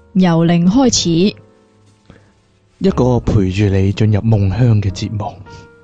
由零開始， 一個陪住你進入夢鄉嘅節目。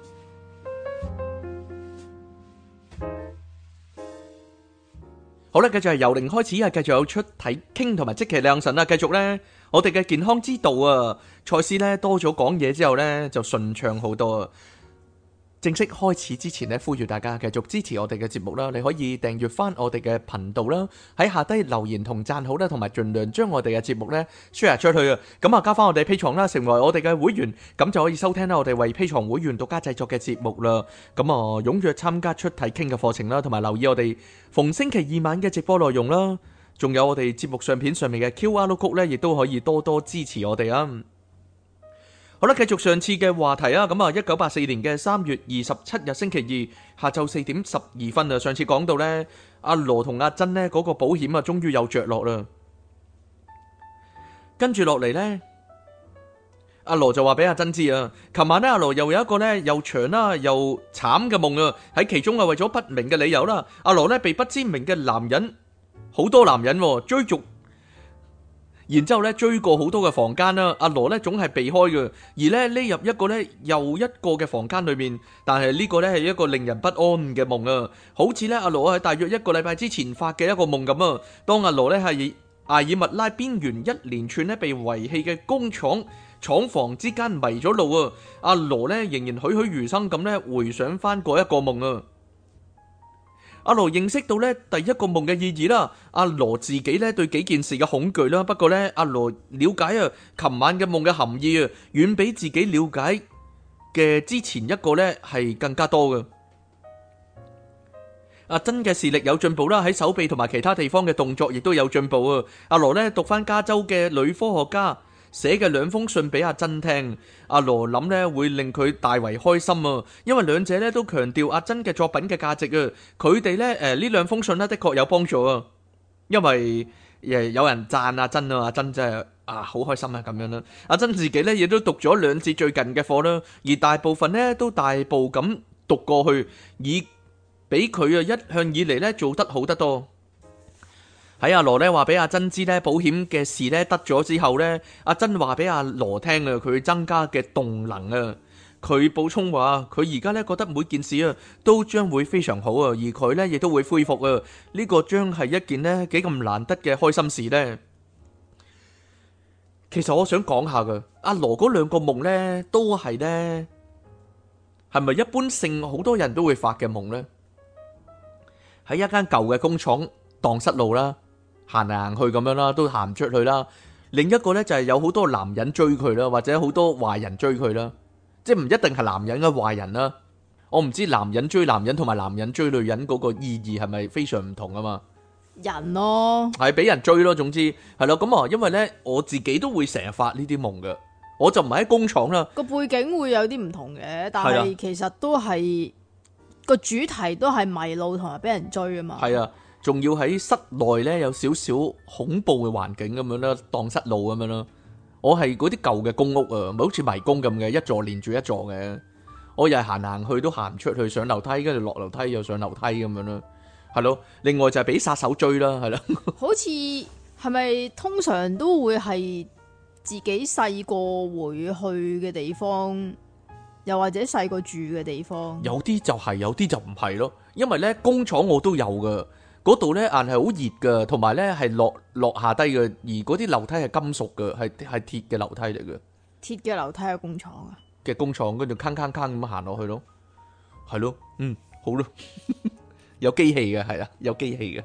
好啦，繼續係由零開始啊，繼續有出體傾同埋即其亮神啦。繼續呢，我哋嘅健康之道啊，賽斯呢多咗講嘢之後呢，就順暢好多啊。正式開始之前呢，呼籲大家繼續支持我哋嘅節目啦。你可以訂閱翻我哋嘅頻道啦，喺下低留言同讚好啦，同埋盡量將我哋嘅節目呢 share 出去啊。咁啊，加翻我哋 Patreon啦，成為我哋嘅會員，咁就可以收聽啦我哋為 Patreon 會員獨家製作嘅節目啦。咁啊，踴躍參加出體傾嘅課程啦，同埋留意我哋逢星期二晚嘅直播內容啦。仲有我哋節目相片上面嘅 QR Code 呢，亦都可以多多支持我哋啊。好啦，繼續上次嘅話題啊，咁啊，1984年嘅3月27日星期二下晝4點12分啊，上次講到呢，阿羅同阿珍呢嗰個保險啊，終於有着落啦。跟住落嚟呢，阿羅就話俾阿珍知啊，琴晚呢，阿羅又有一個呢又長啦又慘嘅夢啊，喺其中啊為咗不明嘅理由啦，阿羅呢被不知名嘅男人，好多男人追逐。然之後咧追過好多嘅房間啦，阿羅咧總係避開嘅，而咧匿入一個咧又一個嘅房間裏面，但係呢個咧係一個令人不安嘅夢啊，好似咧阿羅喺大約一個禮拜之前發嘅一個夢咁啊。當阿羅咧係艾爾密拉邊緣一連串咧被遺棄嘅工廠廠房之間迷咗路啊，阿羅咧仍然栩栩如生咁咧回想翻嗰一個夢啊。阿羅認識到咧第一個夢嘅意義啦，阿羅自己咧對幾件事嘅恐懼啦，不過咧阿羅了解啊，琴晚嘅夢嘅含義啊，遠比自己了解嘅之前一個咧係更加多嘅。阿珍嘅視力有進步啦，喺手臂同埋其他地方嘅動作亦都有進步啊。阿羅咧讀翻加州嘅女科學家寫嘅兩封信俾阿珍聽，阿羅諗咧會令佢大為開心啊，因為兩者咧都強調阿珍嘅作品嘅價值啊。佢哋咧呢兩封信咧的確有幫助啊，因為有人讚阿珍啊，阿珍真係好開心啊咁樣啦。阿珍自己咧亦都讀咗兩次最近嘅課啦，而大部分咧都大步咁讀過去，以比佢啊一向以嚟咧做得好得多。喺阿羅咧話俾阿珍知咧保險嘅事咧得咗之後咧，阿珍話俾阿羅聽啊，佢增加嘅動能啊，佢補充話佢而家咧覺得每件事啊都將會非常好啊，而佢咧亦都會恢復啊，呢個將係一件咧幾咁難得嘅開心事咧。其實我想講下噶，阿羅嗰兩個夢咧都係咧，係咪一般性好多人都會發嘅夢咧？喺一間舊嘅工廠蕩失路啦。行嚟行去咁樣啦，都行唔出去啦。另一個呢，就係有好多男人追佢啦，或者好多壞人追佢啦，即係唔一定係男人嘅壞人啦。我唔知男人追男人同埋男人追女人嗰個意義係咪非常唔同啊嘛？ 人咯， 係俾人追咯，總之係咯。咁啊，因為呢，我自己都會成日發呢啲夢嘅，我就唔係喺工廠啦。 個背景會有啲唔同嘅，但係其實都係個主題都係迷路同埋俾人追啊嘛。 係啊。仲要喺室內咧有少少恐怖嘅環境咁樣啦，蕩失路咁樣啦。我係嗰啲舊嘅公屋啊，唔係好似迷宮咁嘅，一座連住一座嘅。我又係行行去都行唔出去，上樓梯跟住落樓梯又上樓梯咁樣啦，係咯。另外就係俾殺手追啦，係啦。 好似係咪通常都會係自己細個會去嘅地方，又或者細個住嘅地方？有啲就係，有啲就唔係咯。因為咧工廠我都有噶。嗰度咧硬係好熱噶，同埋咧係落下低嘅，而嗰啲樓梯係金屬嘅，係鐵嘅樓梯嚟嘅。鐵嘅樓梯嘅工廠啊？嘅工廠，跟住坑咁行落去咯，係咯，好咯，有機器嘅，係啊，有機器嘅。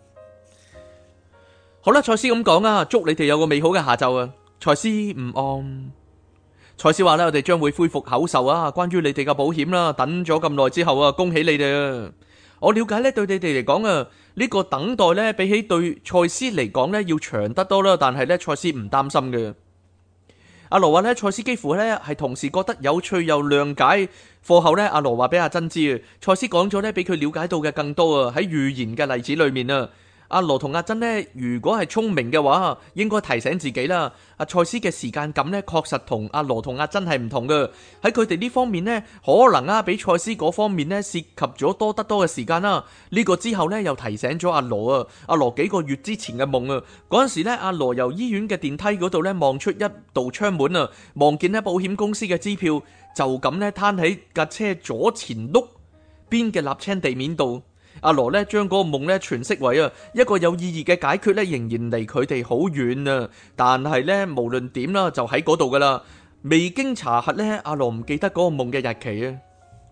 好啦，賽斯咁講啊，祝你哋有個美好嘅下晝啊！賽斯唔安，賽斯話咧，我哋將會恢復口授啊，關於你哋嘅保險啦，等咗咁耐之後啊，恭喜你哋啊！我了解咧，對你哋嚟講啊，呢個等待咧，比起對賽斯嚟講咧，要長得多啦。但係咧，賽斯唔擔心嘅。阿羅話咧，賽斯幾乎咧係同時覺得有趣又諒解。課後咧，阿羅話俾阿珍知啊，賽斯講咗咧，比佢了解到嘅更多啊。喺預言嘅例子裏面啊， 阿羅同阿珍呢，如果係聰明嘅話，應該提醒自己啦。阿賽斯嘅時間感呢，確實同阿羅同阿珍係唔同嘅。喺佢哋呢方面呢，可能啊，比賽斯嗰方面呢，涉及咗多得多嘅時間啦。呢個之後呢，又提醒咗阿羅啊。阿羅幾個月之前嘅夢啊，嗰陣時呢，阿羅由醫院嘅電梯嗰度呢，望出一道窗門啊，望見呢保險公司嘅支票就咁呢，攤喺架車左前轆邊嘅瀝青地面度。阿羅咧將嗰個夢咧詮釋為一個有意義嘅解決咧，仍然離佢哋好遠啊！但係咧無論點啦，就喺嗰度噶啦。未經查核咧，阿羅唔記得嗰個夢嘅日期啊。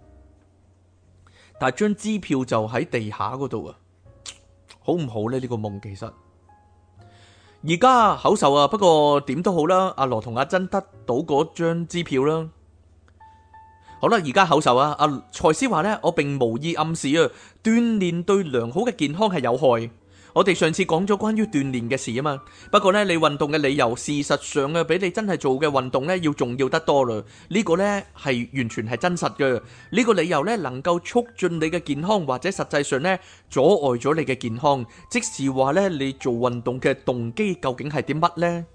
但係張支票就喺地下嗰度啊，好唔好咧？呢個夢其實而家口授啊，不過點都好啦。阿羅同阿珍得到嗰張支票啦。好啦，而家口授啊，阿賽斯話呢，我並無意暗示啊，鍛煉對良好嘅健康係有害。我哋上次講咗關於鍛煉嘅事啊嘛，不過呢，你運動嘅理由，事實上啊，比你真係做嘅運動呢要重要得多啦。呢個呢係完全係真實嘅。呢個理由呢能夠促進你嘅健康，或者實際上呢阻礙咗你嘅健康。即是話呢，你做運動嘅動機究竟係啲乜呢？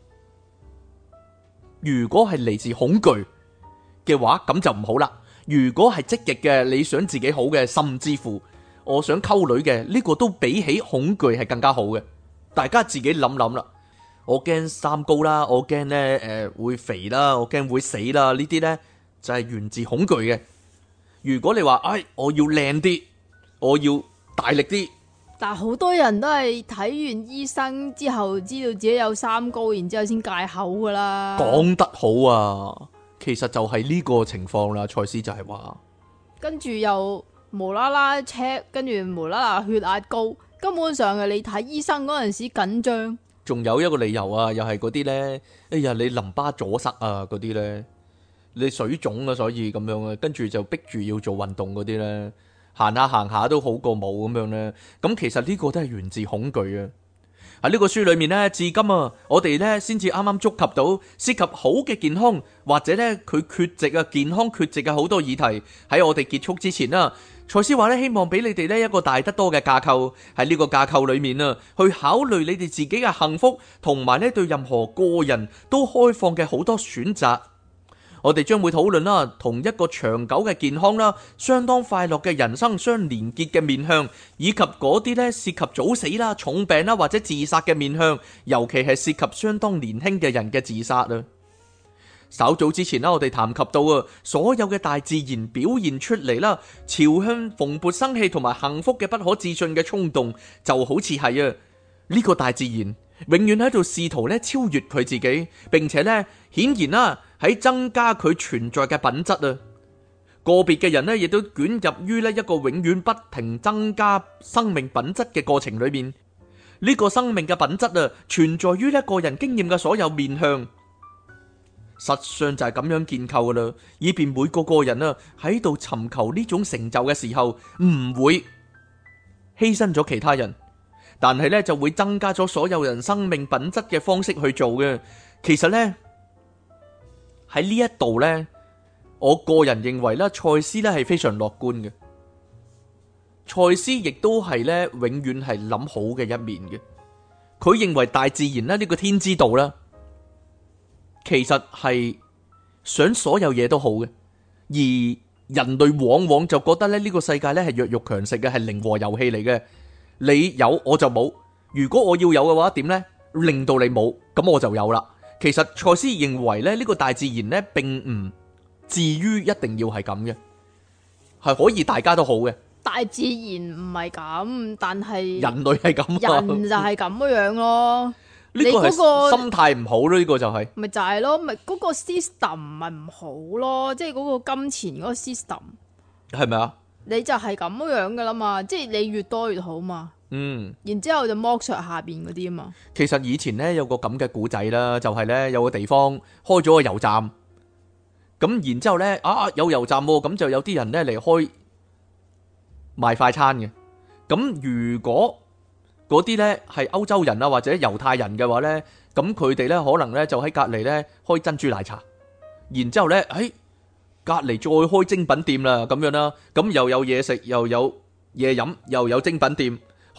如果係嚟自恐懼嘅話，咁就唔好啦。如果係積極嘅，你想自己好嘅，甚至乎我想溝女嘅，呢個都比起恐懼係更加好嘅。大家自己諗諗啦。我驚三高啦，我驚呢會肥啦，我驚會死啦，呢啲呢就係源自恐懼嘅。如果你話我要靚啲，我要大力啲， 但係好多人都係睇完醫生之後，知道自己有三高，然之後先戒口噶啦。 講得好啊！其實就係呢個情況啦，賽斯就係話， 跟住又無啦啦 check， 跟住無啦啦血壓高，根本上係你睇醫生嗰陣時緊張。 仲有一個理由啊，又係嗰啲呢，哎呀你淋巴阻塞啊嗰啲呢，你水腫啊，所以咁樣啊，跟住就逼住要做運動嗰啲呢，行下都好過冇咁樣呢。咁其實呢個都係源自恐懼啊。喺呢個書裏面呢，至今啊，我哋呢先至啱啱觸及到涉及好嘅健康，或者呢佢缺席啊，健康缺席嘅好多議題。喺我哋結束之前啦，賽斯話呢，希望俾你哋呢一個大得多嘅架構，喺呢個架構裏面啊，去考慮你哋自己嘅幸福，同埋呢對任何個人都開放嘅好多選擇。我哋將會討論啦，同一個長久嘅健康啦，相當快樂嘅人生相連結嘅面向，以及嗰啲咧涉及早死啦、重病啦或者自殺嘅面向，尤其係涉及相當年輕嘅人嘅自殺啊。稍早之前啦，我哋談及到啊，所有嘅大自然表現出嚟啦，朝向蓬勃生氣同埋幸福嘅不可置信嘅衝動，就好似係呢個大自然永遠喺度試圖咧超越佢自己，並且咧顯然啦喺增加佢存在嘅品質啊。個別嘅人咧亦都捲入於咧一個永遠不停增加生命品質嘅過程裏面。呢個生命嘅品質啊，存在於一個人經驗嘅所有面向，實上就係咁樣建構噶啦，以便每個個人啊喺度尋求呢種成就嘅時候，唔會犧牲咗其他人。但係咧就會增加咗所有人生命品質嘅方式去做嘅。其實呢，喺呢一度呢，我個人認為咧，賽斯咧係非常樂觀嘅。賽斯亦都係咧永遠係諗好嘅一面嘅。佢認為大自然咧呢個天之道啦，其實係想所有嘢都好嘅，而人類往往就覺得咧呢個世界咧係弱肉強食嘅，係零和遊戲嚟嘅。你有我就冇，如果我要有嘅話點呢？令到你冇，咁我就有啦。其實賽斯認為咧呢個大自然咧並唔至於一定要係咁嘅，係可以大家都好嘅。 大自然唔係咁，但係人類係咁， 人就係咁樣咯。 呢個係心態唔好咯，呢個就係咪就係咯，咪嗰個 system 咪唔好咯，即係嗰個金錢嗰個 system 係咪啊？ 你就係咁樣噶啦嘛，即係你越多越好嘛。然之後就剝削下邊嗰啲啊嘛。其實以前呢，有個咁嘅古仔啦，就係呢，有個地方開咗個油站，咁然之後呢有油站喎，咁就有啲人呢嚟開賣快餐嘅。咁如果嗰啲呢係歐洲人啊或者猶太人嘅話呢，咁佢哋呢可能呢就喺隔離呢開珍珠奶茶，然之後呢隔離再開精品店啦，咁樣啦，咁又有嘢食，又有嘢飲，又有精品店。好啦，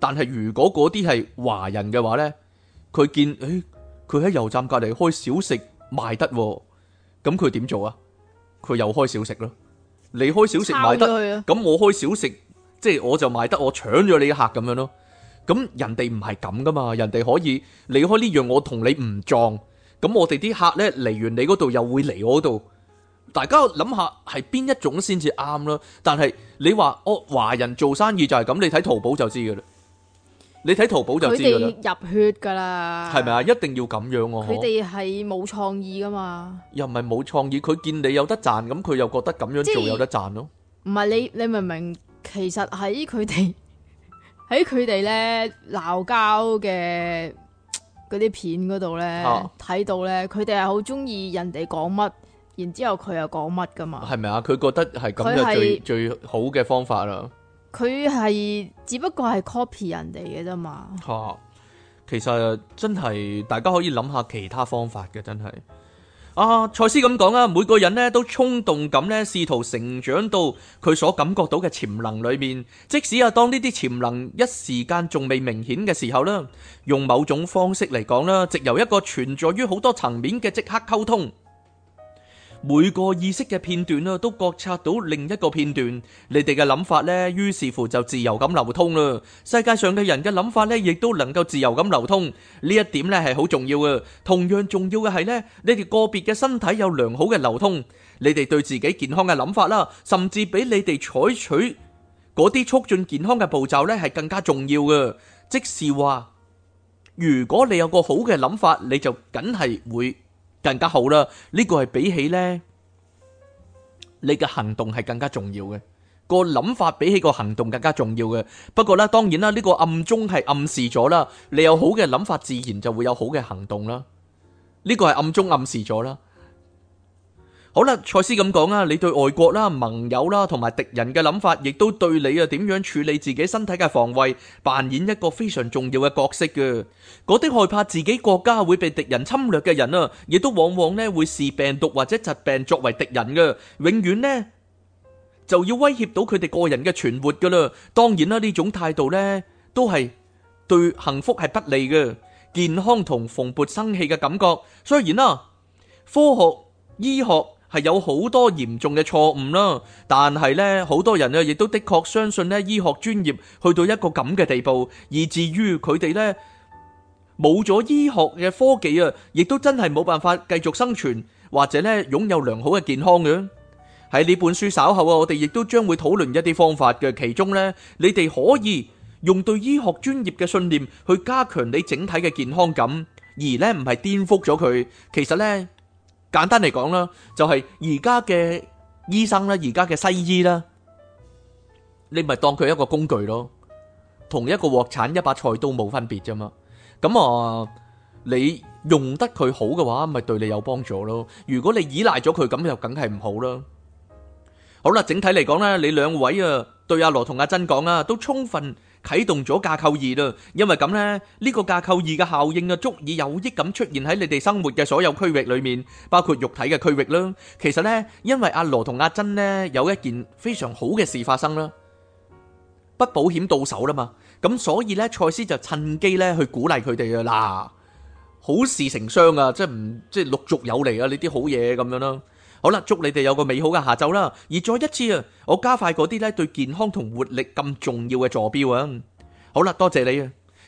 但係如果嗰啲係華人嘅話呢，佢見佢喺油站隔離開小食賣得喎，咁佢點做啊？佢又開小食咯。你開小食賣得，咁我開小食，即係我就賣得，我搶咗你嘅客咁樣咯。咁人哋唔係咁噶嘛，人哋可以你開呢樣，我同你唔撞，咁我哋啲客呢嚟完你嗰度又會嚟我度。大家諗下係邊一種先至啱啦？但係你話華人做生意就係咁，你睇淘寶就知噶啦。你睇淘寶就知噶啦。 佢哋入血噶啦， 係咪啊？一定要咁樣喎。 佢哋係冇創意噶嘛。 又唔係冇創意，佢見你有得賺，咁佢又覺得咁樣做有得賺咯。 唔係你明唔明？其實喺佢哋咧鬧交嘅嗰啲片嗰度咧睇到咧，佢哋係好中意人哋講乜。然之後佢又講乜噶嘛？係咪啊？佢覺得係咁就最好嘅方法啦。佢係只不過係 copy 人哋嘅啫嘛。 其實真係大家可以諗下其他方法嘅，真係。賽斯咁講啊，每個人呢都衝動咁呢試圖成長到佢所感覺到嘅潛能裏面。即使當呢啲潛能一時間仲未明顯嘅時候啦，用某種方式嚟講啦，藉由一個存在於好多層面嘅即刻溝通。每個意識嘅片段都覺察到另一個片段，你哋嘅諗法呢，於是乎就自由咁流通啦。世界上嘅人嘅諗法呢，亦都能夠自由咁流通。呢一點呢係好重要嘅。同樣重要嘅係呢，你哋個別嘅身體有良好嘅流通，你哋對自己健康嘅諗法啦，甚至比你哋採取嗰啲促進健康嘅步驟呢係更加重要嘅。即是話，如果你有個好嘅諗法，你就梗係會更加好啦，呢個係比起呢，你嘅行動係更加重要嘅。個諗法比起個行動更加重要嘅。不過呢，當然啦，呢個暗中係暗示咗啦，你有好嘅諗法，自然就會有好嘅行動啦。呢個係暗中暗示咗啦。好啦，賽斯咁講啊，你對外國啦、盟友啦同埋敵人嘅諗法，亦都對你啊點樣處理自己身體嘅防衛扮演一個非常重要嘅角色嘅。嗰啲害怕自己國家會被敵人侵略嘅人啊，亦都往往呢會視病毒或者疾病作為敵人嘅，永遠呢就要威脅到佢哋個人嘅存活噶啦。當然啦，呢種態度呢都係對幸福係不利嘅，健康同蓬勃生氣嘅感覺。雖然啦，科學醫學係有好多嚴重嘅錯誤啦，但係呢，好多人亦都的確相信呢醫學專業去到一個咁嘅地步，以至於佢哋呢冇咗醫學嘅科技啊，亦都真係冇辦法繼續生存，或者呢擁有良好嘅健康嘅。喺呢本書稍後啊，我哋亦都將會討論一啲方法嘅，其中呢，你哋可以用對醫學專業嘅信念去加強你整體嘅健康感，而呢唔係顛覆咗佢。其實呢，簡單嚟講啦，就係而家嘅醫生啦，而家嘅西醫啦，你咪當佢一個工具咯，同一個鑊鏟一把菜刀冇分別啫嘛。咁你用得佢好嘅話，咪對你有幫助咯。如果你依賴咗佢，咁就梗係唔好啦。好啦，整體嚟講咧，你兩位啊，對阿羅同阿珍講啊，都充分啟動咗架構二啦。因為咁咧，呢個架構二嘅效應啊，足以有益咁出現喺你哋生活嘅所有區域裏面，包括肉體嘅區域啦。其實咧，因為阿羅同阿珍咧有一件非常好嘅事發生啦，不保險到手啦嘛，咁所以咧，賽斯就趁機咧去鼓勵佢哋啊，嗱，好事成雙啊，即係陸續有嚟啊，呢啲好嘢咁樣啦。好啦，祝你哋有個美好嘅下晝啦！而再一次啊，我加快嗰啲咧對健康同活力咁重要嘅坐標啊！好啦，多謝你啊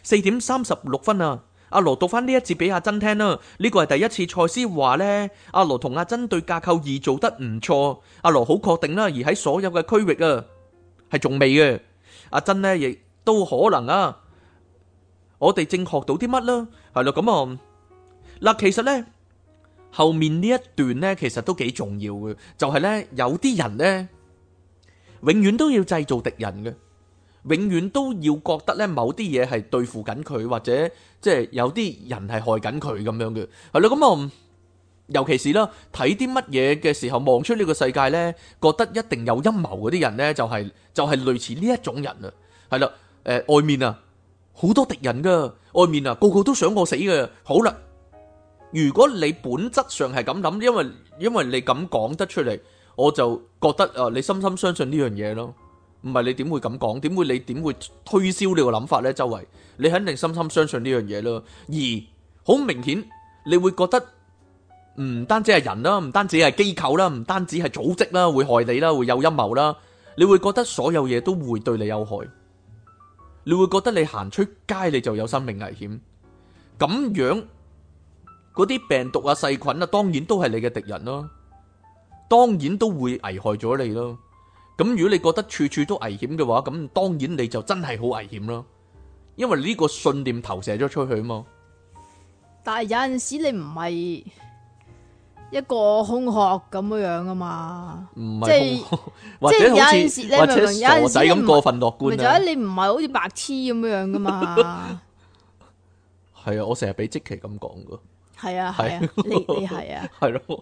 ！4:36啊，阿羅讀翻呢一節俾阿珍聽啦。呢個係第一次賽斯話呢，阿羅同阿珍對架構二做得唔錯，阿羅好確定啦。而喺所有嘅區域啊，係仲未嘅。阿珍呢亦都可能啊，我哋正學到啲乜啦？係咯，咁啊，嗱，其實呢。後面呢一段呢，其實都幾重要嘅，就係呢，有啲人呢，永遠都要製造敵人嘅，永遠都要覺得呢某啲嘢係對付緊佢，或者即係有啲人係害緊佢咁樣嘅，係咯，咁啊，尤其是啦，睇啲乜嘢嘅時候，望出呢個世界呢，覺得一定有陰謀嗰啲人呢，就係類似呢一種人啊，係啦，外面啊好多敵人噶，外面啊個個都想我死嘅，好啦。如果你本質上係咁諗，因為你咁講得出嚟，我就覺得你深深相信呢樣嘢咯， 唔係你點會咁講？你點會推銷呢個諗法呢？周圍你肯定深深相信呢樣嘢咯。而好明顯，你會覺得唔單止係人啦，唔單止係機構啦，唔單止係組織啦，會害你啦，會有陰謀啦。你會覺得所有嘢都會對你有害。你會覺得你行出街你就有生命危險。咁樣嗰啲病毒啊、細菌啊，當然都係你嘅敵人咯，當然都會危害咗你咯。咁如果你覺得處處都危險嘅話，咁當然你就真係好危險咯，因為呢個信念投射咗出去啊嘛。但係有陣時你唔係一個空殼咁樣啊嘛，唔係或者好似或者傻仔咁過分樂觀啊。咪就係你唔係好似白痴咁樣噶嘛。係啊，我成日俾積奇咁講噶。係啊係啊，你係啊。係咯。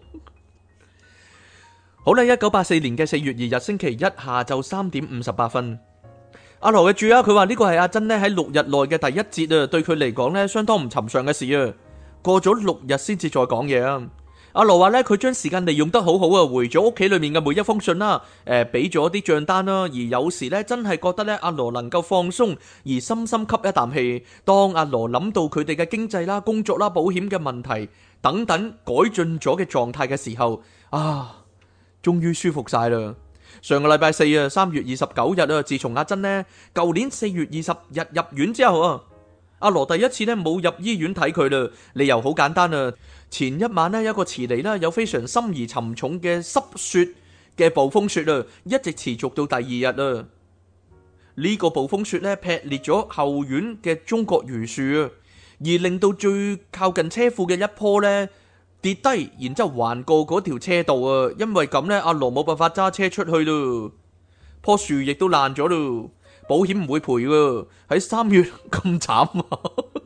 好啦，1984年嘅4月2日星期一下晝3點58分，阿羅嘅注佢話呢個係阿珍呢喺6日內嘅第一節啊，對佢嚟講呢相當唔尋常嘅事啊。過咗6日先至再講嘢啊。阿羅話呢，佢將時間利用得好好啊，回咗屋企裏面嘅每一封信啦，俾咗啲賬單啦，而有時呢，真係覺得呢，阿羅能夠放鬆而深深吸一啖氣。當阿羅諗到佢哋嘅經濟啦、工作啦、保險嘅問題等等改進咗嘅狀態嘅時候啊，終於舒服晒啦！上個禮拜四啊，3月29日啊，自從阿珍呢舊年4月20日入院之後啊，阿羅第一次呢冇入醫院睇佢啦。理由好簡單啊，前一晚呢，有一個遲嚟啦，有非常深而沉重嘅濕雪嘅暴風雪啊，一直持續到第二日啊。呢個暴風雪呢劈裂咗後院嘅中國榆樹啊，而令到最靠近車庫嘅一棵呢跌低，然之後橫過嗰條車道啊！因為咁呢，阿羅冇辦法揸車出去咯，棵樹亦都爛咗咯，保險唔會賠噶。喺3月咁慘啊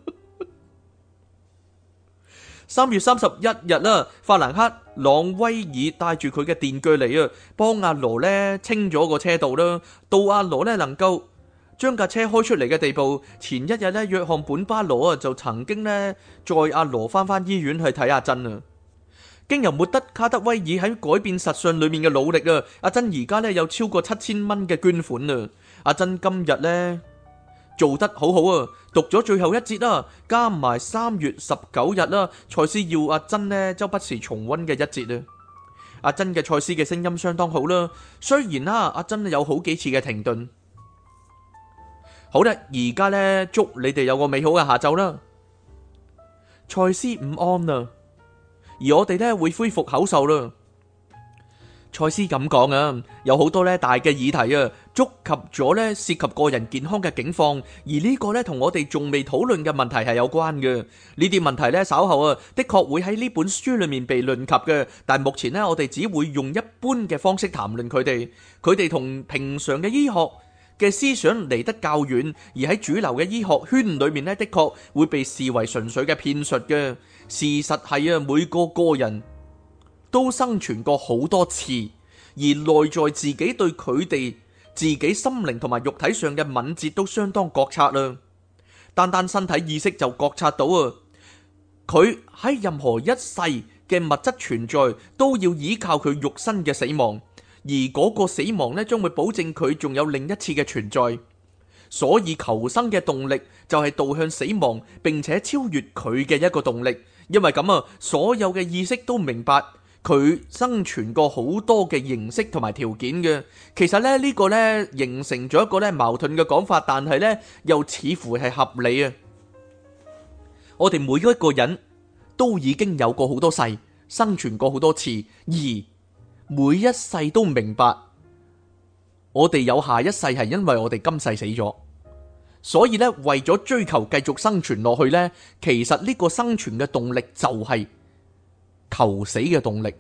！3月31日啦，法蘭克朗威爾帶住佢嘅電鋸嚟啊，幫阿羅呢清咗個車道啦，到阿羅呢能夠將架車開出嚟嘅地步。前一日呢，約翰本巴羅啊就曾經呢載阿羅翻醫院去睇阿珍啊。經由末德卡德威爾喺改變實相裏面嘅努力啊，阿珍而家呢有超過7000蚊嘅捐款啊。阿珍今日呢做得好好啊，讀咗最後一節啦，加埋3月19日啦，賽斯要阿珍呢周不時重溫嘅一節啊。阿珍嘅賽斯嘅聲音相當好啦，雖然啦阿珍有好幾次嘅停頓。好啦，而家呢祝你哋有個美好嘅下晝啦。賽斯午安啦，而我哋呢會恢復口授啦。賽斯咁講啊，有好多呢大嘅議題啊，觸及咗呢涉及個人健康嘅境況，而呢個呢同我哋仲未討論嘅問題係有關嘅。呢啲問題呢稍後啊的確會喺呢本書裏面被論及嘅，但目前呢我哋只會用一般嘅方式談論佢哋。佢哋同平常嘅醫學嘅思想離得較遠，而喺主流嘅醫學圈裏面呢，的確會被視為純粹嘅騙術嘅。事實係啊，每個個人都生存過好多次，而內在自己對佢哋自己心靈同埋肉體上嘅敏捷都相當覺察啦。單單身體意識就覺察到啊，佢喺任何一世嘅物質存在都要依靠佢肉身嘅死亡，而嗰個死亡呢將會保證佢仲有另一次嘅存在。所以求生嘅動力就係導向死亡並且超越佢嘅一個動力。因為咁啊，所有嘅意識都明白佢生存過好多嘅形式同埋條件嘅。其實咧呢個呢形成咗一個咧矛盾嘅講法，但係呢又似乎係合理啊。我哋每一個人都已經有過好多世，生存過好多次，而每一世都明白我哋有下一世係因為我哋今世死咗。所以咧，為咗追求繼續生存落去呢，其實呢個生存嘅動力就係求死嘅動力。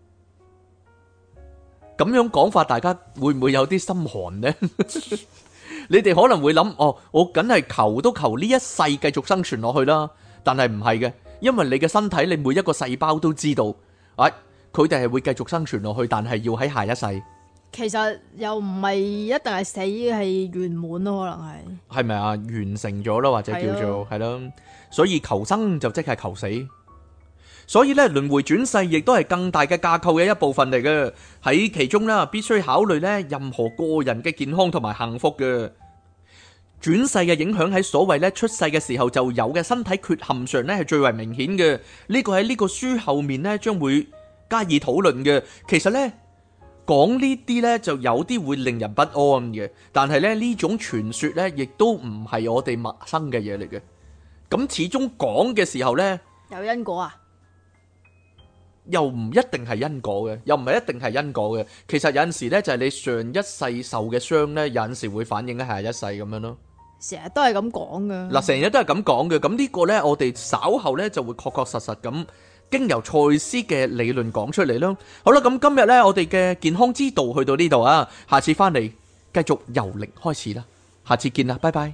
咁樣講法，大家會唔會有啲心寒呢？你哋可能會諗，哦，我梗係求都求呢一世繼續生存落去啦。但係唔係嘅，因為你嘅身體，你每一個細胞都知道，佢哋係會繼續生存落去，但係要喺下一世。其實又唔係一定係死，係圓滿咯，可能係咪啊？完成咗啦，或者叫做係咯。所以求生就即係求死。 所以咧，輪迴轉世亦都係更大嘅架構嘅一部分嚟嘅。喺其中啦，必須考慮咧任何個人嘅健康同埋幸福嘅。轉世嘅影響喺所謂咧出世嘅時候就有嘅身體缺陷上咧係最為明顯嘅。呢個喺呢個書後面咧將會加以討論嘅。其實咧講呢啲咧就有啲會令人不安嘅，但係咧呢種傳說咧亦都唔係我哋陌生嘅嘢嚟嘅。咁始終講嘅時候咧有因果啊？ 又唔一定係因果嘅，又唔係一定係因果嘅。其實有陣時咧就係你上一世受嘅傷咧，有陣時會反映喺下一世咁樣咯。 成日都係咁講噶。 嗱，成日都係咁講嘅。咁呢個咧，我哋稍後咧就會確確實實咁經由賽斯嘅理論講出嚟咯。好啦，咁今日咧我哋嘅健康之道去到呢度啊，下次翻嚟繼續由零開始啦。下次見啦，拜拜。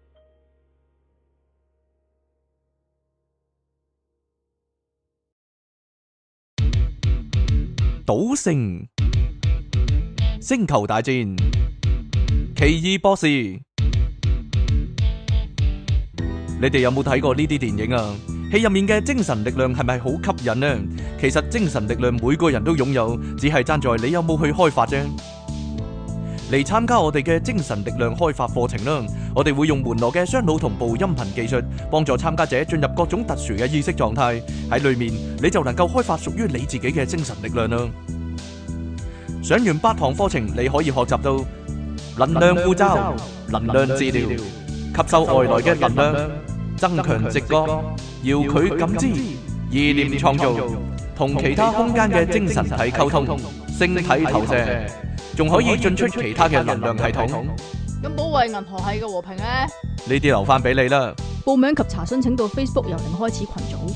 賭聖、星球大戰、奇異博士，你哋有冇睇過呢啲電影啊？戲入面嘅精神力量係咪好吸引呢？其實精神力量每個人都擁有，只係爭在你有冇去開發啫。嚟參加我哋嘅精神力量開發課程啦！我哋會用門羅嘅雙腦同步音頻技術，幫助參加者進入各種特殊嘅意識狀態。喺裏面你就能夠開發屬於你自己嘅精神力量啦！上完8堂課程，你可以學習到能量護罩、能量治療、吸收外來嘅能量、增強直覺、遙距感知、意念創造、同其他空間嘅精神體溝通、星體投射，仲可以進出其他嘅能量系統。 咁保衛銀河系嘅和平咧？ 呢啲留翻俾你啦。 報名及查詢請到 Facebook 由零開始群組。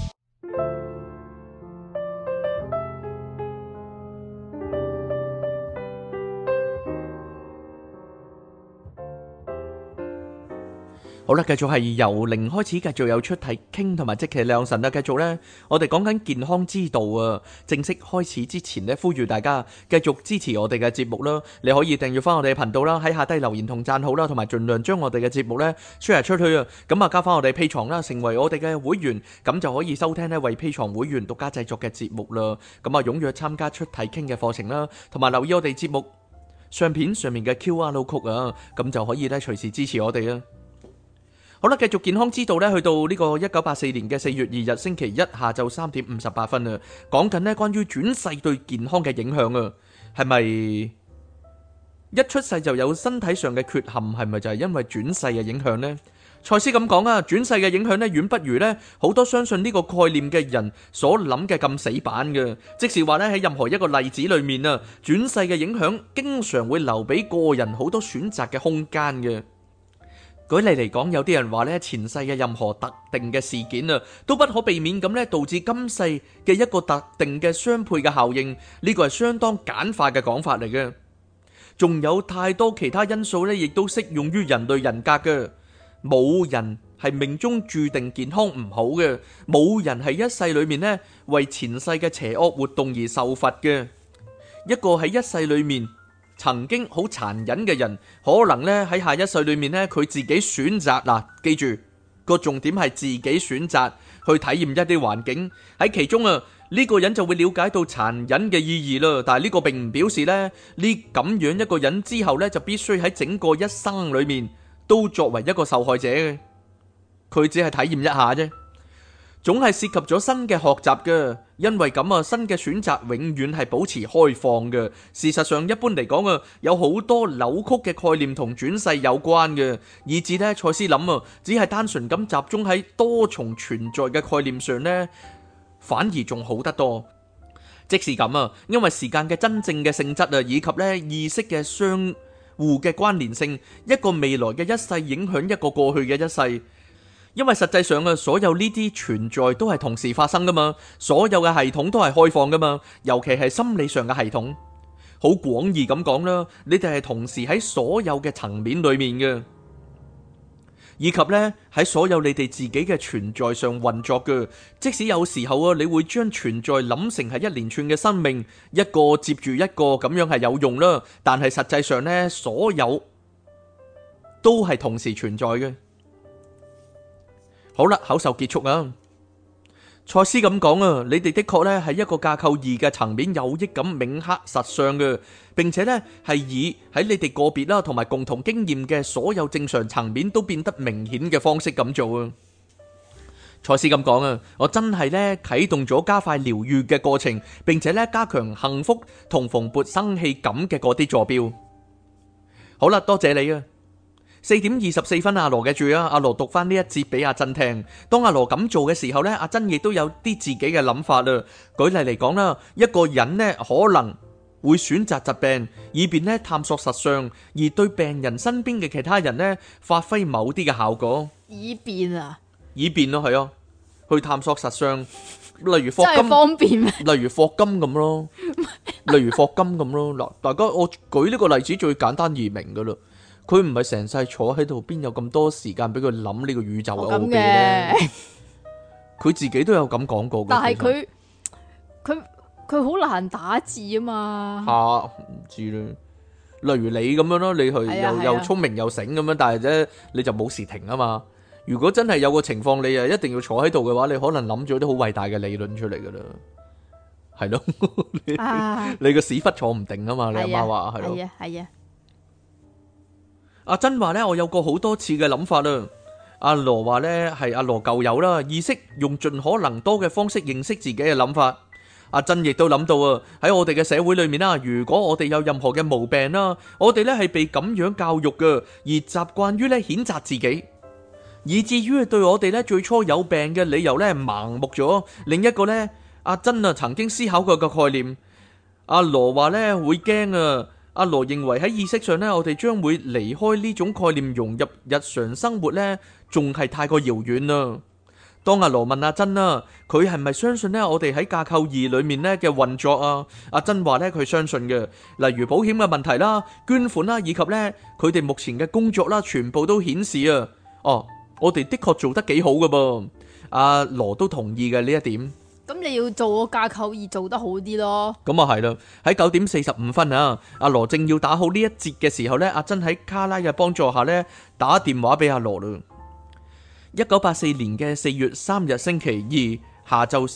好啦，繼續係由零開始，繼續有出體傾同埋即其亮神啦。繼續呢，我哋講緊健康之道啊。正式開始之前呢，呼籲大家繼續支持我哋嘅節目啦。你可以訂閱翻我哋嘅頻道啦，喺下低留言同讚好啦，同埋盡量將我哋嘅節目呢 share 出去啊。咁啊，加翻我哋 Patreon啦，成為我哋嘅會員，咁就可以收聽呢為 Patreon 會員獨家製作嘅節目啦。咁啊，踴躍參加出體傾嘅課程啦，同埋留意我哋節目相片上面嘅 QR code 啊，咁就可以呢隨時支持我哋啊。好啦，繼續健康之道咧，去到呢個1984年嘅4月2日星期一下晝3點58分啊，講緊呢關於轉世對健康嘅影響啊，係咪一出世就有身體上嘅缺陷，係咪就係因為轉世嘅影響呢？賽斯咁講啊，轉世嘅影響呢，遠不如呢好多相信呢個概念嘅人所諗嘅咁死板嘅，即是話呢，喺任何一個例子裏面啊，轉世嘅影響經常會留俾個人好多選擇嘅空間嘅。舉例嚟講，有啲人話咧，前世嘅任何特定嘅事件啊，都不可避免咁咧，導致今世嘅一個特定嘅相配嘅效應。呢個係相當簡化嘅講法嚟嘅。仲有太多其他因素咧，亦都適用於人類人格嘅。冇人係命中注定健康唔好嘅，冇人係一世裏面咧為前世嘅邪惡活動而受罰嘅。一個喺一世裏面曾經好殘忍嘅人，可能咧喺下一世裏面咧，佢自己選擇嗱，記住個重點係自己選擇去體驗一啲環境喺其中啊，呢個人就會了解到殘忍嘅意義啦。但係呢個並唔表示咧呢咁樣一個人之後咧就必須喺整個一生裏面都作為一個受害者嘅，佢只係體驗一下啫。總係涉及咗新嘅學習嘅，因為咁啊，新嘅選擇永遠係保持開放嘅。事實上，一般嚟講啊，有好多扭曲嘅概念同轉世有關嘅，以至呢，賽斯諗啊，只係單純咁集中喺多重存在嘅概念上呢，反而仲好得多。即是咁啊，因為時間嘅真正嘅性質啊，以及呢意識嘅相互嘅關聯性，一個未來嘅一世影響一個過去嘅一世。因為實際上啊，所有呢啲存在都係同時發生噶嘛，所有嘅系統都係開放噶嘛，尤其係心理上嘅系統，好廣義咁講啦，你哋係同時喺所有嘅層面裏面嘅，以及呢喺所有你哋自己嘅存在上運作嘅。即使有時候啊，你會將存在諗成係一連串嘅生命，一個接住一個咁樣係有用啦，但係實際上呢，所有都係同時存在嘅。好啦，口授結束啊！ 賽斯咁講啊，你哋的確咧係一個架構二嘅層面有益咁銘刻實相嘅，並且咧係以喺你哋個別啦同埋共同經驗嘅所有正常層面都變得明顯嘅方式咁做啊。賽斯咁講啊，我真係咧啟動咗加快療愈嘅過程，並且咧加強幸福同蓬勃生氣感嘅嗰啲坐標。好啦，多謝你啊。4:24，阿羅嘅住啊，阿羅讀翻呢一節俾阿珍聽。當阿羅咁做嘅時候呢，阿珍亦都有啲自己嘅諗法啦。舉例嚟講啦，一個人呢可能會選擇疾病，以便呢探索實相，而對病人身邊嘅其他人呢發揮某啲嘅效果。以便咯，係啊，去探索實相，例如霍金，真係方便咩？例如霍金咁咯，嗱，大家我舉呢個例子最簡單易明噶啦。佢唔係成世坐喺度，邊有咁多時間俾佢諗呢個宇宙嘅奧秘咧？佢自己都有咁講過嘅。但係佢好難打字啊嘛。唔知咧。例如你咁樣咯，你去又聰明又醒咁樣，但係咧你就冇時停啊嘛。如果真係有個情況，你又一定要坐喺度嘅話，你可能諗咗啲好偉大嘅理論出嚟噶啦。係咯，你個屎忽坐唔定啊嘛。你阿媽話係咯。係啊。阿珍話咧，我有過好多次嘅諗法啦。阿羅話咧，係阿羅舊有啦，意識用盡可能多嘅方式認識自己嘅諗法。阿珍亦都諗到啊，喺我哋嘅社會裏面啦，如果我哋有任何嘅毛病啦，我哋咧係被咁樣教育嘅，而習慣於咧譴責自己，以至於對我哋咧最初有病嘅理由咧盲目咗。另一個咧，阿珍啊曾經思考過個概念，阿羅話咧會驚啊。阿羅認為喺意識上咧，我哋將會離開呢種概念，融入日常生活咧，仲係太過遙遠啦。當阿羅問阿珍啊，佢係咪相信咧我哋喺架構二裏面咧嘅運作啊？阿珍話咧佢相信嘅，例如保險嘅問題啦、捐款啦，以及咧佢哋目前嘅工作啦，全部都顯示啊，我哋的確做得幾好噶噃。阿羅都同意嘅呢一點。咁你要做個架構二做得好啲咯。咁啊係啦，喺9:45啊，阿羅正要打好呢一節嘅時候呢，阿珍喺卡拉嘅幫助下呢，打電話俾阿羅啦。1984年嘅4月3日星期二下晝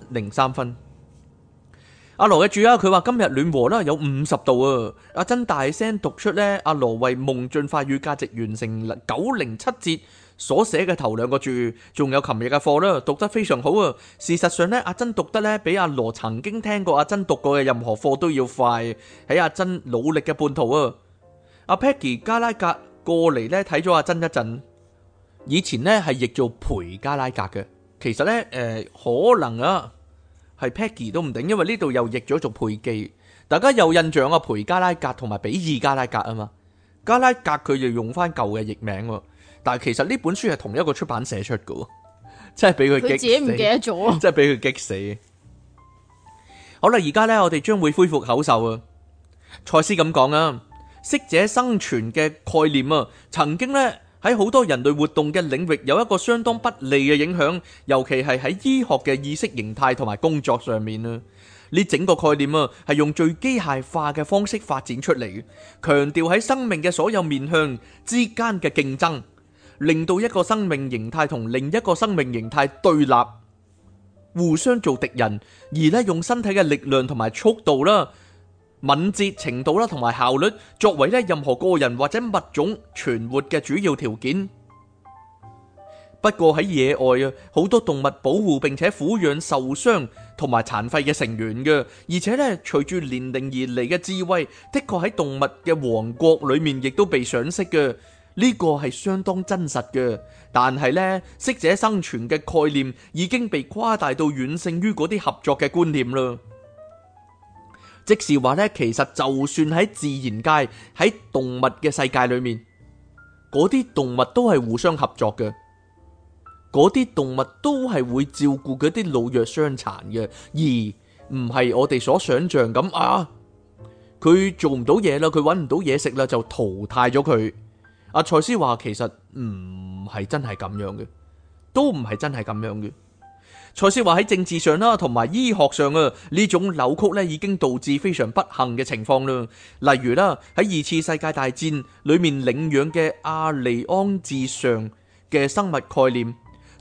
4:03。阿羅嘅主啊，佢話今日暖和啦，有50度啊。阿珍大聲讀出呢，阿羅為夢進化與價值完成907節所寫嘅頭兩個注，仲有琴日嘅課啦，讀得非常好啊！事實上咧，阿珍讀得咧比阿羅曾經聽過阿珍讀過嘅任何課都要快。喺阿珍努力嘅半途啊，阿 Peggy 加拉格過嚟咧睇咗阿珍一陣。以前咧係譯做培加拉格嘅，其實咧可能啊係 Peggy 都唔定，因為呢度又譯咗做佩基。大家有印象啊？培加拉格同埋比爾加拉格啊嘛，加拉格佢就用翻舊嘅譯名喎。但係其實呢本書係同一個出版社出嘅，真係俾佢激死，佢自己唔記得咗，真係俾佢激死。好啦，而家呢，我哋將會恢復口授啊。賽斯咁講啊，適者生存嘅概念啊，曾經呢喺好多人類活動嘅領域有一個相當不利嘅影響，尤其係喺醫學嘅意識形態同埋工作上面啊。呢整個概念啊，係用最機械化嘅方式發展出嚟，強調喺生命嘅所有面向之間嘅競爭。令到一個生命形態同另一個生命形態對立，互相做敵人，而咧用身體嘅力量同埋速度啦、敏捷程度啦同埋效率，作為咧任何個人或者物種存活嘅主要條件。不過喺野外啊，好多動物保護並且撫養受傷同埋殘廢嘅成員嘅，而且咧隨住年齡而嚟嘅智慧，的確喺動物嘅王國裏面亦都被賞識嘅。呢個係相當真實嘅，但係呢，適者生存嘅概念已經被誇大到遠勝於嗰啲合作嘅觀念啦。即是話呢，其實就算喺自然界、喺動物嘅世界裏面，嗰啲動物都係互相合作嘅，嗰啲動物都係會照顧嗰啲老弱傷殘嘅，而唔係我哋所想象咁啊，佢做唔到嘢啦，佢搵唔到嘢食啦，就淘汰咗佢。阿賽斯話其實唔係真係咁樣嘅，都唔係真係咁樣嘅。賽斯話喺政治上啦，同埋醫學上啊，呢種扭曲咧已經導致非常不幸嘅情況啦。例如啦，喺2次世界大戰裏面領養嘅阿利安至上嘅生物概念，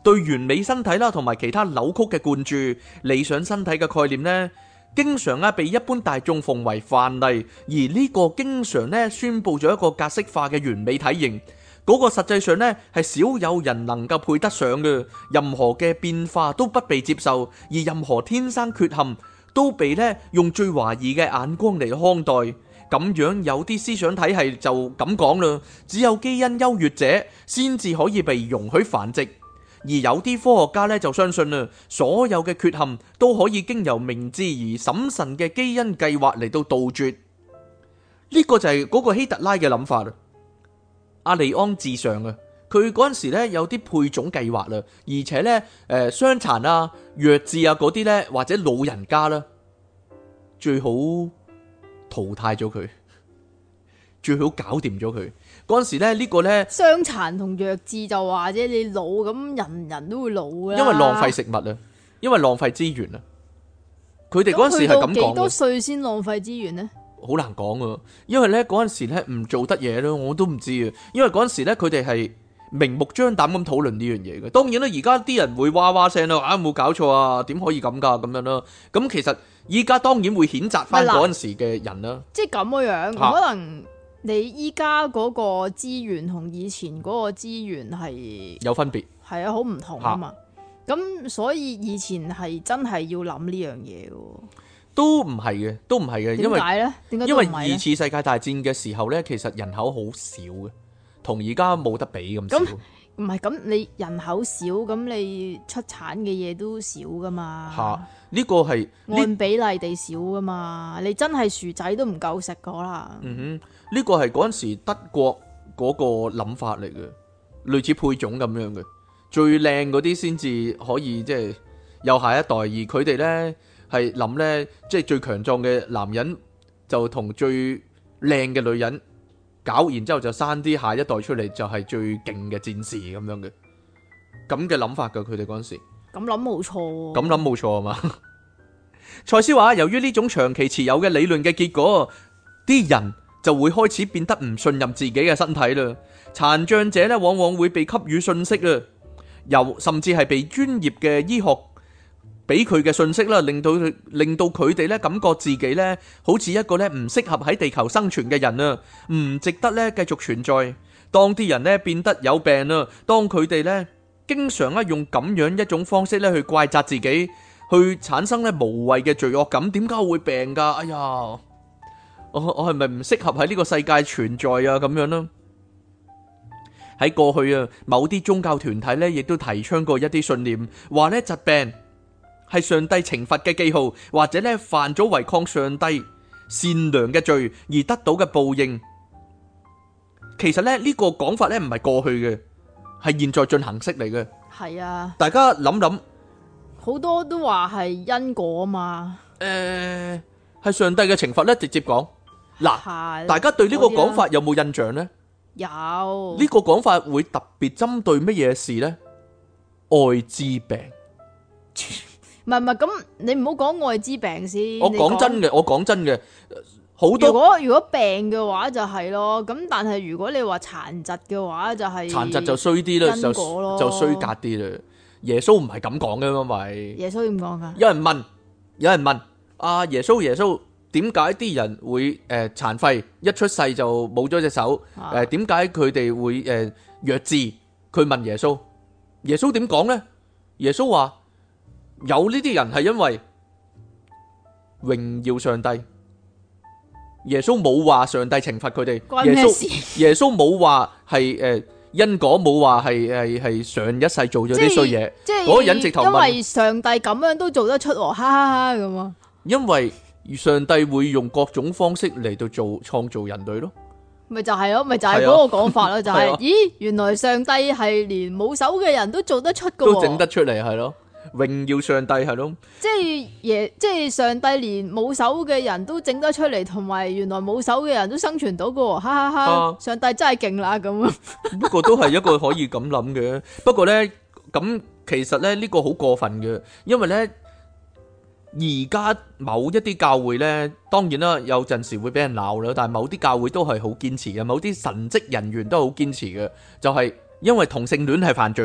對完美身體啦同埋其他扭曲嘅灌注，理想身體嘅概念呢，經常被一般大眾奉為範例，而呢個經常宣佈咗一個格式化嘅完美體型，嗰個實際上係少有人能夠配得上嘅，任何嘅變化都不被接受，而任何天生缺陷都被用最懷疑嘅眼光嚟看待。咁樣有啲思想體系就咁講啦，只有基因優越者先至可以被容許繁殖，而有啲科學家就相信啦，所有嘅缺陷都可以經由明智而審慎嘅基因計劃嚟到杜絕。呢個就係嗰個希特拉嘅諗法啦。阿利安至上啊，佢嗰陣時有啲配種計劃啦，而且傷殘啊、弱智啊嗰啲或者老人家啦，最好淘汰咗佢，最好搞掂咗佢。嗰陣時呢個傷殘同弱智就話啫，你老咁人人都會老噶， 因為浪費食物啊，因為浪費資源啊。佢哋嗰陣時係咁講嘅。 幾多歲先浪費資源呢？ 好難講啊，因為嗰陣時唔做得嘢咯，我都唔知啊。因為嗰陣時佢哋係明目張膽咁討論呢樣嘢嘅。當然啦，而家啲人會哇哇聲啦，冇搞錯啊，點可以咁噶咁樣啦。咁其實依家當然會譴責翻嗰陣時嘅人啦。 即係咁樣，可能你依家嗰個資源同以前嗰個資源係有分別，係啊，好唔同啊嘛。咁所以以前係真係要諗呢樣嘢嘅。都唔係嘅，因為點解咧？因為二次世界大戰嘅時候其實人口好少嘅，同而家冇得比咁少。咁唔係咁，你人口少，咁你出產嘅嘢都少噶嘛？嚇，呢個係按比例地少噶嘛？你真係薯仔都唔夠食噶啦。呢個係嗰陣時德國嗰個諗法嚟嘅，類似配種咁樣嘅，最靚嗰啲先至可以即係有下一代，而佢哋呢。係諗即係最強壯嘅男人就同最靚嘅女人搞，然之後就生啲下一代出嚟，就係最勁嘅戰士咁樣嘅，咁嘅諗法噶。佢哋嗰陣時咁諗冇錯，咁諗冇錯啊嘛。賽斯話，由於呢種長期持有嘅理論嘅結果，啲人就會開始變得唔信任自己嘅身體啦。殘障者往往會被給予信息啊，甚至係被專業嘅醫學俾佢嘅信息啦，令到佢哋感覺自己好似一個唔適合喺地球生存嘅人啊，唔值得繼續存在。當啲人變得有病啦，當佢哋經常用咁樣一種方式去怪責自己，去產生無謂嘅罪惡感。點解我會病噶？哎呀，我係咪唔適合喺呢個世界存在啊？咁樣啦。喺過去啊，某啲宗教團體亦都提倡過一啲信念，話疾病係上帝懲罰嘅記號，或者犯咗違抗上帝善良嘅罪而得到嘅報應。其實呢個講法唔係過去嘅，係現在進行式嚟嘅。係啊，大家諗諗，好多都話係因果啊嘛。係上帝嘅懲罰呢，直接講。嗱，大家對呢個講法有冇印象呢？有。呢個講法會特別針對乜嘢事呢？愛滋病。唔係，咁你唔好講愛滋病先。我講真嘅，好多。如果病嘅話就係咯，咁但係如果你話殘疾嘅話就係殘疾就衰啲啦，就衰格啲啦。耶穌唔係咁講嘅嘛，咪耶穌點講噶？有人問阿耶穌，點解啲人會殘廢，一出世就冇咗隻手？點解佢哋會弱智？佢問耶穌，耶穌點講呢？耶穌話。有呢啲人係因為榮耀上帝，耶穌冇話上帝懲罰佢哋，關咩事？耶穌冇話係因果，冇話係上一世做咗啲衰嘢，嗰個人直頭問，因為上帝咁樣都做得出，哈哈哈咁啊！因為上帝會用各種方式嚟到創造人類咯，咪就係咯，咪就係嗰個講法咯，就係咦，原來上帝係連冇手嘅人都做得出噶，都整得出嚟，係咯。榮耀上帝係咯，即係上帝連冇手嘅人都整得出嚟，同埋原來冇手嘅人都生存到嘅，哈哈哈！上帝真係勁啦咁啊！不過都係一個可以咁諗嘅。不過呢，咁其實呢，呢個好過分嘅，因為呢，而家某一啲教會呢，當然啦，有陣時會俾人鬧啦，但係某啲教會都係好堅持嘅，某啲神職人員都好堅持嘅，就係因為同性戀係犯罪嚟嘅。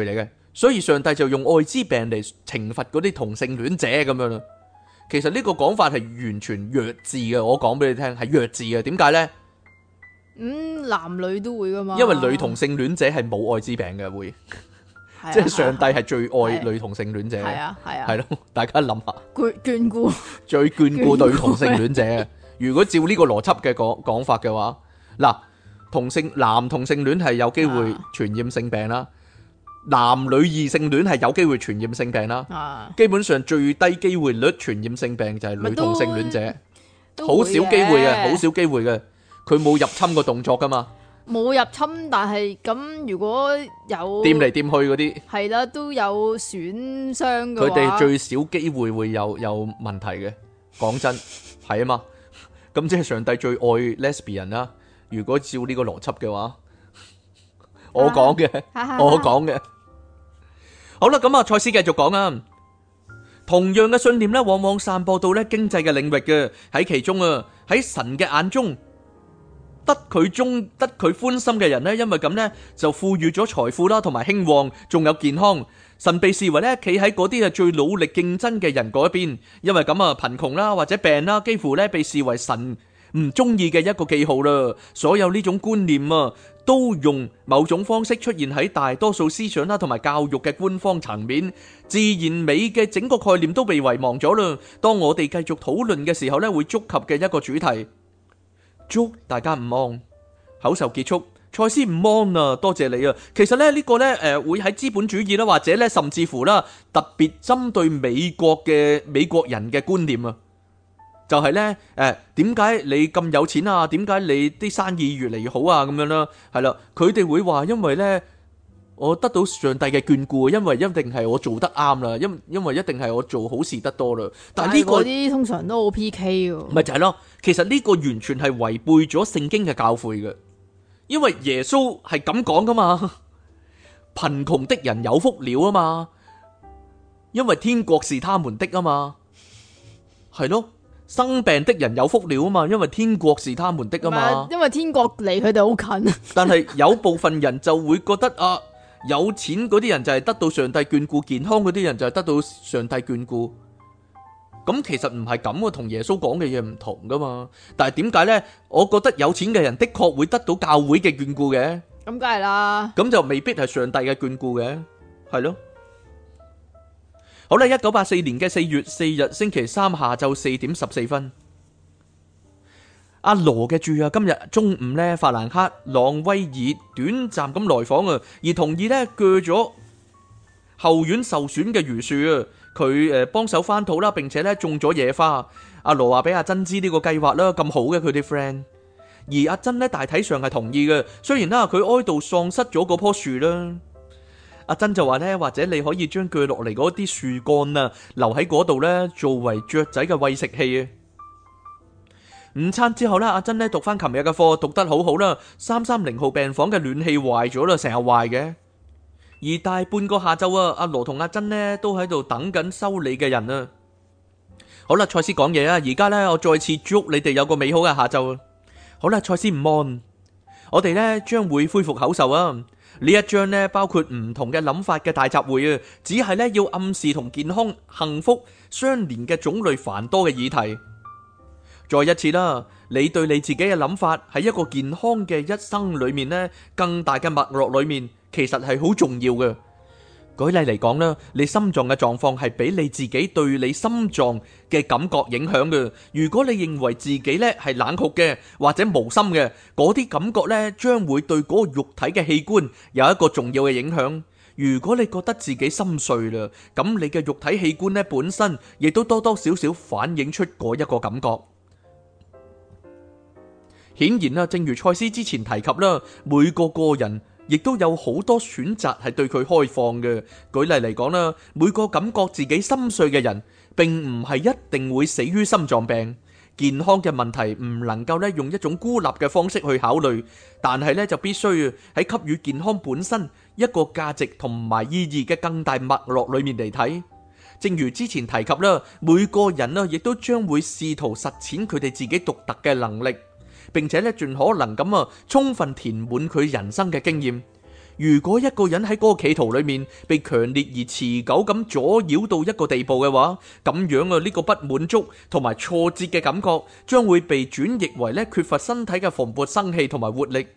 所以上帝就用愛滋病嚟懲罰嗰啲同性戀者咁樣啦。其實呢個講法係完全弱智嘅，我講俾你聽係弱智嘅。點解呢？ 男女都會噶嘛， 因為女同性戀者係冇愛滋病嘅，會即係上帝係最愛女同性戀者， 係啊係啊， 係咯，大家諗下， 眷顧最眷顧女同性戀者。如果照呢個邏輯嘅講法嘅話，嗱，男同性戀係有機會傳染性病啦，男女異性戀係有機會傳染性病啦，基本上最低機會率傳染性病就係女同性戀者，好少機會嘅，好少機會嘅，佢冇入侵個動作噶嘛。 冇入侵，但係咁如果有掂嚟掂去嗰啲， 係啦，都有損傷嘅話， 佢哋最少機會有問題嘅。講真，係啊嘛，咁即係上帝最愛 lesbian 啦。如果照呢個邏輯嘅話，我講嘅，我講嘅。好啦，咁啊，賽斯繼續講啊。同樣嘅信念咧，往往散播到咧經濟嘅領域嘅，喺其中啊，喺神嘅眼中。得佢歡心嘅人呢，因為咁呢，就賦予咗財富啦，同埋興旺，仲有健康。神被視為呢，企喺嗰啲最努力競爭嘅人嗰一邊，因為咁啊，貧窮啦或者病啦，幾乎呢被視為神唔中意嘅一個記號啦。所有呢種觀念啊，都用某種方式出現喺大多數思想啦同埋教育嘅官方層面。自然美嘅整個概念都被遺忘咗啦。當我哋繼續討論嘅時候呢，會觸及嘅一個主題。祝大家午安，口授結束。賽斯午安啊，多謝你啊。其實咧呢個咧會喺資本主義啦，或者咧甚至乎啦特別針對美國人嘅觀念啊，就係咧點解你咁有錢啊？點解你啲生意越嚟越好啊？咁樣啦，係啦，佢哋會話因為咧我得到上帝嘅眷顧，因為一定係我做得啱啦，因為一定係我做好事得多啦。但係呢個啲通常都好 PK 嘅， 咪就係咯。其實呢個完全係違背咗聖經嘅教誨嘅，因為耶穌係咁講噶嘛，貧窮的人有福了啊嘛，因為天國是他們的啊嘛，係咯，生病的人有福了啊嘛，因為天國是他們的啊嘛， 因為天國離佢哋好近。 但係有部分人就會覺得啊，有錢嗰啲人就係得到上帝眷顧，健康嗰啲人就係得到上帝眷顧。咁其實唔係咁啊，同耶穌講嘅嘢唔同噶嘛。但係點解呢？我覺得有錢嘅人的確會得到教會嘅眷顧嘅。 咁梗係啦。咁就未必係上帝嘅眷顧嘅，係咯。好啦，1984年嘅4月4日星期三下晝4點14分，阿羅嘅注啊，今日中午呢，法蘭克朗威爾短暫咁來訪啊，而同意呢鋸咗後院受損嘅榆樹啊。佢幫手翻土啦，並且咧種咗野花。阿羅話俾阿珍知呢個計劃啦，咁好嘅佢啲 friend。而阿珍咧大體上係同意嘅，雖然啦佢哀悼喪失咗嗰棵樹啦。阿珍就話咧，或者你可以將鋸落嚟嗰啲樹幹啊留喺嗰度咧，作為雀仔嘅餵食器啊。午餐之後咧，阿珍咧讀翻琴日嘅課，讀得好好啦。330號病房嘅暖氣壞咗啦，成日壞嘅。而大半個下晝啊，阿羅同阿珍呢都喺度等緊修理嘅人啊。好啦，賽斯講嘢啊，而家呢，我再次祝你哋有個美好嘅下晝。好啦，賽斯午安，我哋呢將會恢復口授啊。呢一章呢包括唔同嘅諗法嘅大集會啊，只係呢要暗示同健康幸福相連嘅種類繁多嘅議題。再一次啦，你對你自己嘅諗法喺一個健康嘅一生裏面呢，更大嘅脈絡裏面，其實係好重要嘅。舉例嚟講啦，你心臟嘅狀況係俾你自己對你心臟嘅感覺影響嘅。如果你認為自己咧係冷酷嘅或者無心嘅，嗰啲感覺咧將會對嗰個肉體嘅器官有一個重要嘅影響。如果你覺得自己心碎啦，咁你嘅肉體器官咧本身亦都多多少少反映出嗰一個感覺。顯然啦，正如賽斯之前提及啦，每個個人亦都有好多選擇係對佢開放嘅。舉例嚟講啦，每個感覺自己心碎嘅人，並唔係一定會死於心臟病。健康嘅問題唔能夠咧用一種孤立嘅方式去考慮，但係咧就必須喺給予健康本身一個價值同埋意義嘅更大脈絡裏面嚟睇。正如之前提及啦，每個人啊亦都將會試圖實踐佢哋自己獨特嘅能力，並且咧盡可能咁充分填滿佢人生嘅經驗。 如果一個人喺嗰個企圖裏面被強烈而持久咁阻擾到一個地步嘅話，咁樣呢個不滿足同埋挫折嘅感覺將會被轉譯為缺乏身體嘅蓬勃生氣同埋活力。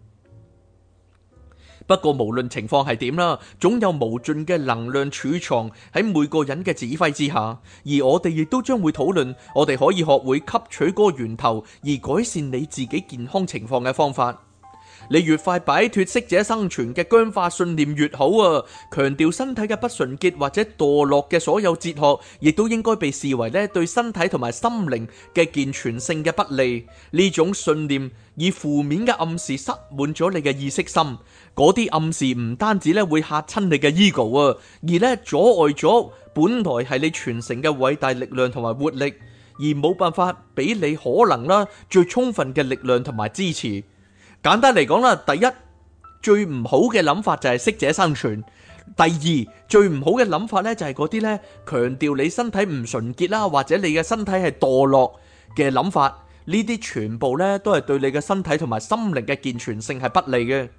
不過無論情況係點啦，總有無盡嘅能量儲藏喺每個人嘅指揮之下，而我哋亦都將會討論我哋可以學會吸取嗰個源頭而改善你自己健康情況嘅方法。你越快擺脫適者生存嘅僵化信念越好啊！強調身體嘅不純潔或者墮落嘅所有哲學，亦都應該被視為對身體同埋心靈嘅健全性嘅不利。呢種信念以負面嘅暗示塞滿咗你嘅意識心，嗰啲暗示唔單止會嚇親你嘅 ego 啊，而阻礙咗本來係你傳承嘅偉大力量同埋活力，而冇辦法俾你可能啦最充分嘅力量同埋支持。簡單嚟講啦，第一，最唔好嘅諗法就係適者生存；第二，最唔好嘅諗法就係嗰啲強調你身體唔純潔啦，或者你嘅身體係墮落嘅諗法。呢啲全部都係對你嘅身體同埋心靈嘅健全性係不利嘅。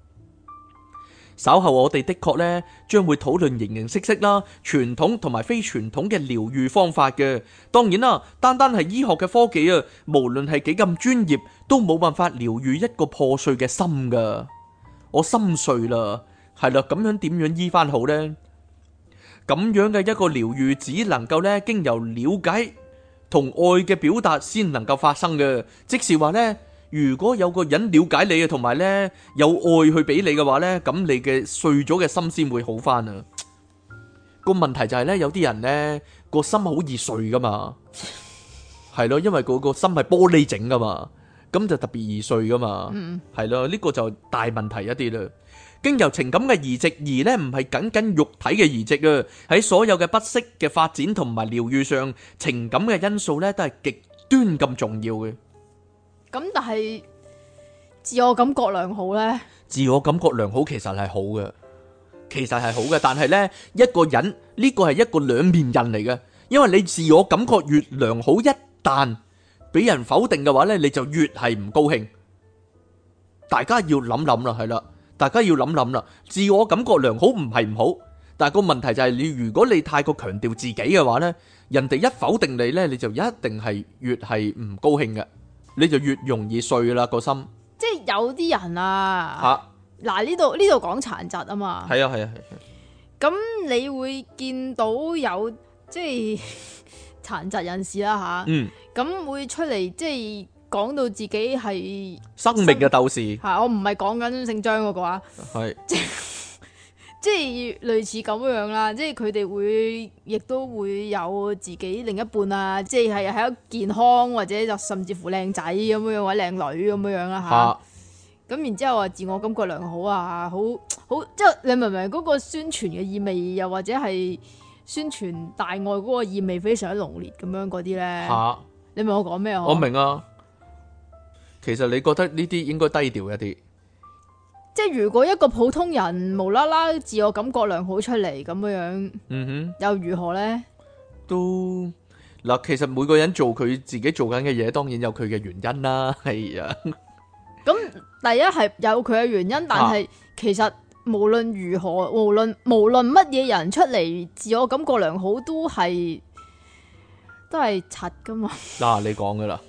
稍後我哋的確將會討論形形色色啦，傳統同埋非傳統嘅療癒方法嘅。當然啦，單單係醫學嘅科技啊，無論係幾咁專業，都冇辦法療癒一個破碎嘅心噶。我心碎啦，係啦，咁樣點樣醫翻好呢？咁樣嘅一個療癒只能夠經由了解同愛嘅表達先能夠發生嘅。即是話如果有個人了解你啊，同埋有愛去俾你嘅話咁你嘅碎咗嘅心先會好翻啊。個問題就係有啲人個心好易碎噶嘛，係咯，因為個心係玻璃整噶嘛，咁就特別易碎噶嘛，係咯，呢個就大問題一啲啦。經由情感嘅移植，而唔係僅僅肉體嘅移植啊。喺所有嘅不適嘅發展同埋療癒上，情感嘅因素都係極端咁重要嘅。 咁但係自我感覺良好呢？ 自我感覺良好其實係好嘅，但係一個人呢個係一個兩面人嚟嘅，因為你自我感覺越良好，一旦俾人否定嘅話你就越係唔高興。大家要諗諗啦，係啦，大家要諗諗啦。自我感覺良好唔係唔好，但係個問題就係如果你太過強調自己嘅話人哋一否定你你就一定係越係唔高興嘅。你就越容易碎啦個心， 即係有啲人嗱呢度講殘疾啊嘛， 係啊， 咁你會見到有即係殘疾人士啦咁會出嚟即係講到自己係生命嘅鬥士， 我唔係講緊姓張嗰個係即係類似咁樣啦，即係佢哋會亦都會有自己另一半啊，即係喺健康或者就甚至乎靚仔咁樣或者靚女咁樣啦咁然之後話自我感覺良好啊，好即係你明唔明嗰個宣傳嘅意味，又或者係宣傳大愛嗰個意味非常之濃烈咁樣嗰啲咧？你明我講咩？ 我明啊。其實你覺得呢啲應該低調一啲？ 即係如果一個普通人無啦啦自我感覺良好出嚟咁樣，又如何呢？ 都嗱，其實每個人做佢自己做緊嘅嘢，當然有佢嘅原因啦。係啊， 咁第一係有佢嘅原因，但係其實無論如何，無論乜嘢人出嚟自我感覺良好，都係柒噶嘛。 嗱，你講噶啦，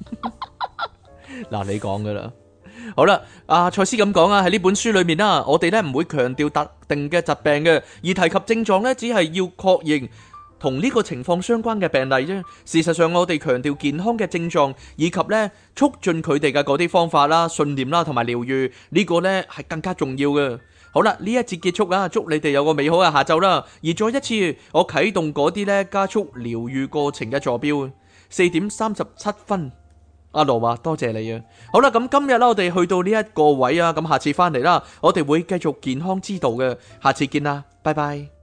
你講噶啦。好啦，阿賽斯咁講啊，喺呢本書裏面啦，我哋唔會強調特定嘅疾病嘅，而提及症狀只係要確認同呢個情況相關嘅病例啫。事實上，我哋強調健康嘅症狀，以及促進佢哋嘅嗰啲方法啦、信念啦同埋療癒，呢個係更加重要嘅。好啦，呢一節結束啊，祝你哋有個美好嘅下晝啦。而再一次，我啟動嗰啲加速療癒過程嘅坐標，4:37。阿羅話多謝你啊！好啦，咁今日啦，我哋去到呢一個位啊，咁下次翻嚟啦，我哋會繼續健康之道嘅，下次見啦，拜拜。